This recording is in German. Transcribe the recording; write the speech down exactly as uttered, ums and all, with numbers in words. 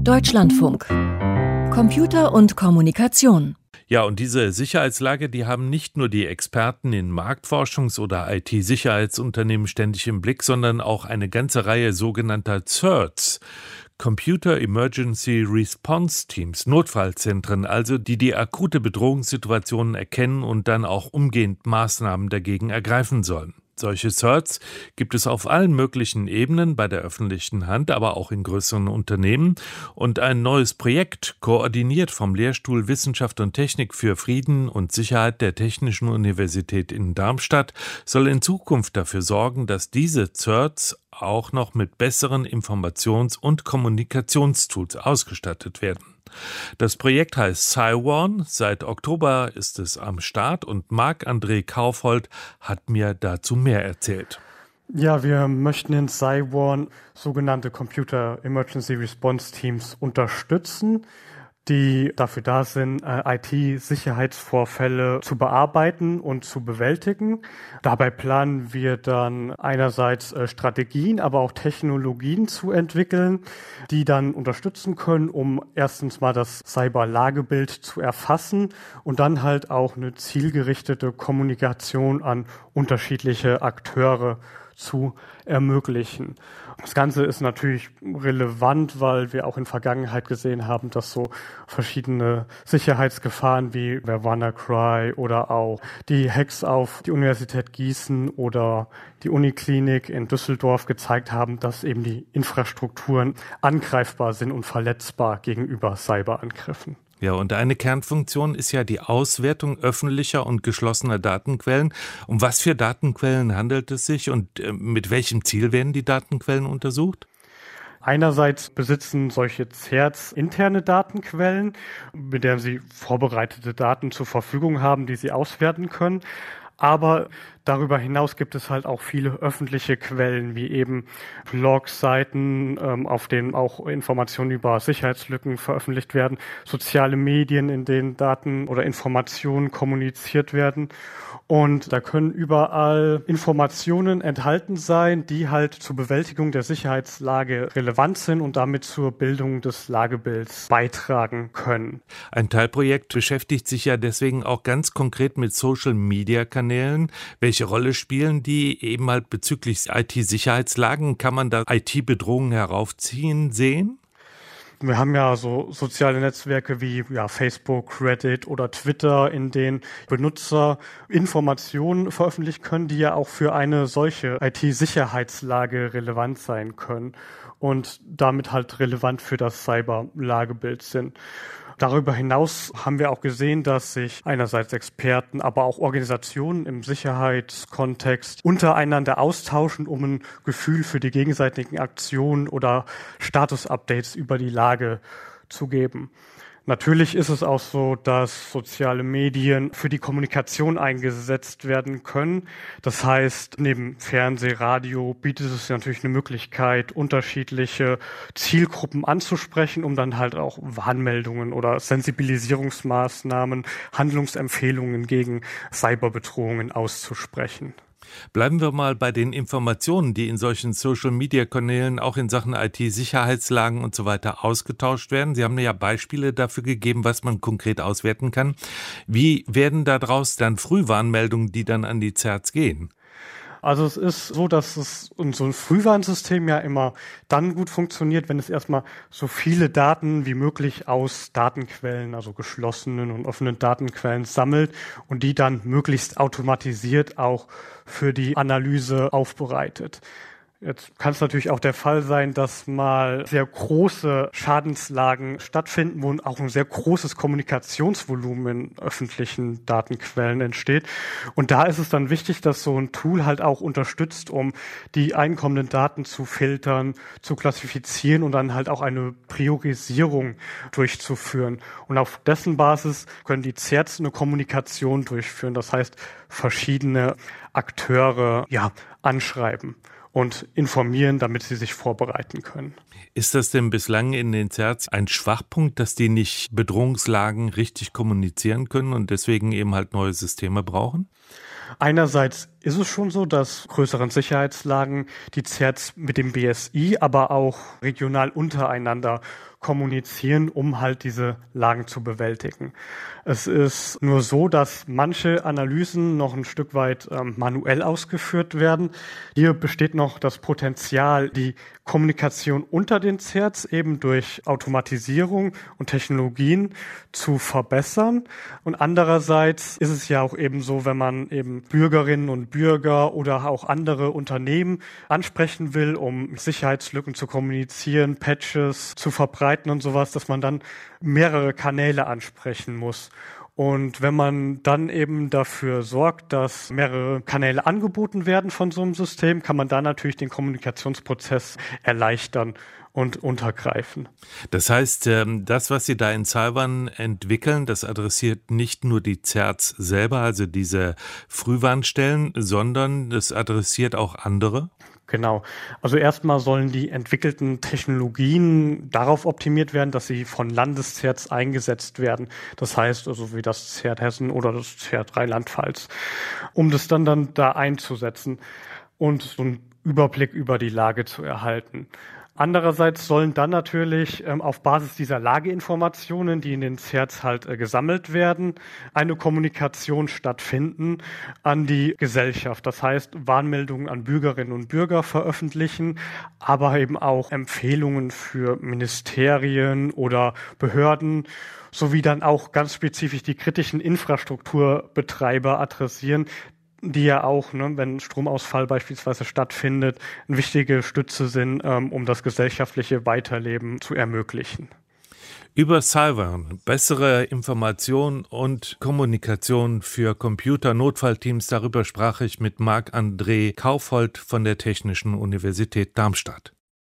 Deutschlandfunk. Computer und Kommunikation. Ja, und diese Sicherheitslage, die haben nicht nur die Experten in Marktforschungs- oder I T-Sicherheitsunternehmen ständig im Blick, sondern auch eine ganze Reihe sogenannter C E R Ts. Computer Emergency Response Teams, Notfallzentren, also die die akute Bedrohungssituationen erkennen und dann auch umgehend Maßnahmen dagegen ergreifen sollen. Solche C E R Ts gibt es auf allen möglichen Ebenen bei der öffentlichen Hand, aber auch in größeren Unternehmen. Und ein neues Projekt, koordiniert vom Lehrstuhl Wissenschaft und Technik für Frieden und Sicherheit der Technischen Universität in Darmstadt, soll in Zukunft dafür sorgen, dass diese C E R Ts auch noch mit besseren Informations- und Kommunikationstools ausgestattet werden. Das Projekt heißt Cywarn. Seit Oktober ist es am Start und Marc-André Kaufhold hat mir dazu mehr erzählt. Ja, wir möchten in Cywarn sogenannte Computer Emergency Response Teams unterstützen, die dafür da sind, I T-Sicherheitsvorfälle zu bearbeiten und zu bewältigen. Dabei planen wir dann einerseits Strategien, aber auch Technologien zu entwickeln, die dann unterstützen können, um erstens mal das Cyberlagebild zu erfassen und dann halt auch eine zielgerichtete Kommunikation an unterschiedliche Akteure zu ermöglichen. Das Ganze ist natürlich relevant, weil wir auch in Vergangenheit gesehen haben, dass so verschiedene Sicherheitsgefahren wie der WannaCry oder auch die Hacks auf die Universität Gießen oder die Uniklinik in Düsseldorf gezeigt haben, dass eben die Infrastrukturen angreifbar sind und verletzbar gegenüber Cyberangriffen. Ja, und eine Kernfunktion ist ja die Auswertung öffentlicher und geschlossener Datenquellen. Um was für Datenquellen handelt es sich und äh, mit welchem Ziel werden die Datenquellen untersucht? Einerseits besitzen solche C E R Ts interne Datenquellen, mit denen sie vorbereitete Daten zur Verfügung haben, die sie auswerten können. Aber darüber hinaus gibt es halt auch viele öffentliche Quellen, wie eben Blogseiten, ähm, auf denen auch Informationen über Sicherheitslücken veröffentlicht werden, soziale Medien, in denen Daten oder Informationen kommuniziert werden. Und da können überall Informationen enthalten sein, die halt zur Bewältigung der Sicherheitslage relevant sind und damit zur Bildung des Lagebilds beitragen können. Ein Teilprojekt beschäftigt sich ja deswegen auch ganz konkret mit Social-Media-Kanälen. Welche Rolle spielen die eben halt bezüglich I T-Sicherheitslagen? Kann man da I T-Bedrohungen heraufziehen sehen? Wir haben ja so soziale Netzwerke wie ja, Facebook, Reddit oder Twitter, in denen Benutzer Informationen veröffentlichen können, die ja auch für eine solche I T-Sicherheitslage relevant sein können und damit halt relevant für das Cyberlagebild sind. Darüber hinaus haben wir auch gesehen, dass sich einerseits Experten, aber auch Organisationen im Sicherheitskontext untereinander austauschen, um ein Gefühl für die gegenseitigen Aktionen oder Status-Updates über die Lage zu geben. Natürlich ist es auch so, dass soziale Medien für die Kommunikation eingesetzt werden können. Das heißt, neben Fernseh, Radio bietet es natürlich eine Möglichkeit, unterschiedliche Zielgruppen anzusprechen, um dann halt auch Warnmeldungen oder Sensibilisierungsmaßnahmen, Handlungsempfehlungen gegen Cyberbedrohungen auszusprechen. Bleiben wir mal bei den Informationen, die in solchen Social-Media-Kanälen auch in Sachen I T-Sicherheitslagen und so weiter ausgetauscht werden. Sie haben ja Beispiele dafür gegeben, was man konkret auswerten kann. Wie werden daraus dann Frühwarnmeldungen, die dann an die C E R Ts gehen? Also es ist so, dass es so ein Frühwarnsystem ja immer dann gut funktioniert, wenn es erstmal so viele Daten wie möglich aus Datenquellen, also geschlossenen und offenen Datenquellen sammelt und die dann möglichst automatisiert auch für die Analyse aufbereitet. Jetzt kann es natürlich auch der Fall sein, dass mal sehr große Schadenslagen stattfinden, wo auch ein sehr großes Kommunikationsvolumen in öffentlichen Datenquellen entsteht. Und da ist es dann wichtig, dass so ein Tool halt auch unterstützt, um die einkommenden Daten zu filtern, zu klassifizieren und dann halt auch eine Priorisierung durchzuführen. Und auf dessen Basis können die C E R Ts eine Kommunikation durchführen. Das heißt, verschiedene Akteure ja anschreiben und informieren, damit sie sich vorbereiten können. Ist das denn bislang in den C E R Ts ein Schwachpunkt, dass die nicht Bedrohungslagen richtig kommunizieren können und deswegen eben halt neue Systeme brauchen? Einerseits ist es schon so, dass größeren Sicherheitslagen die C E R Ts mit dem B S I, aber auch regional untereinander kommunizieren, um halt diese Lagen zu bewältigen. Es ist nur so, dass manche Analysen noch ein Stück weit ähm, manuell ausgeführt werden. Hier besteht noch das Potenzial, die Kommunikation unter den C E R Ts eben durch Automatisierung und Technologien zu verbessern. Und andererseits ist es ja auch eben so, wenn man eben Bürgerinnen und Bürger oder auch andere Unternehmen ansprechen will, um Sicherheitslücken zu kommunizieren, Patches zu verbreiten und sowas, dass man dann mehrere Kanäle ansprechen muss. Und wenn man dann eben dafür sorgt, dass mehrere Kanäle angeboten werden von so einem System, kann man da natürlich den Kommunikationsprozess erleichtern und untergreifen. Das heißt, das, was Sie da in Taiwan entwickeln, das adressiert nicht nur die C E R Ts selber, also diese Frühwarnstellen, sondern das adressiert auch andere? Genau. Also erstmal sollen die entwickelten Technologien darauf optimiert werden, dass sie von Landes-C E R Ts eingesetzt werden. Das heißt, also wie das C E R T Hessen oder das C E R T Rheinland-Pfalz, um das dann, dann da einzusetzen und so einen Überblick über die Lage zu erhalten. Andererseits sollen dann natürlich ähm, auf Basis dieser Lageinformationen, die in den C E R Ts halt äh, gesammelt werden, eine Kommunikation stattfinden an die Gesellschaft. Das heißt, Warnmeldungen an Bürgerinnen und Bürger veröffentlichen, aber eben auch Empfehlungen für Ministerien oder Behörden, sowie dann auch ganz spezifisch die kritischen Infrastrukturbetreiber adressieren, die ja auch, ne, wenn Stromausfall beispielsweise stattfindet, eine wichtige Stütze sind, ähm, um das gesellschaftliche Weiterleben zu ermöglichen. Über Taiwan, bessere Information und Kommunikation für Computer-Notfallteams, darüber sprach ich mit Marc-André Kaufhold von der Technischen Universität Darmstadt.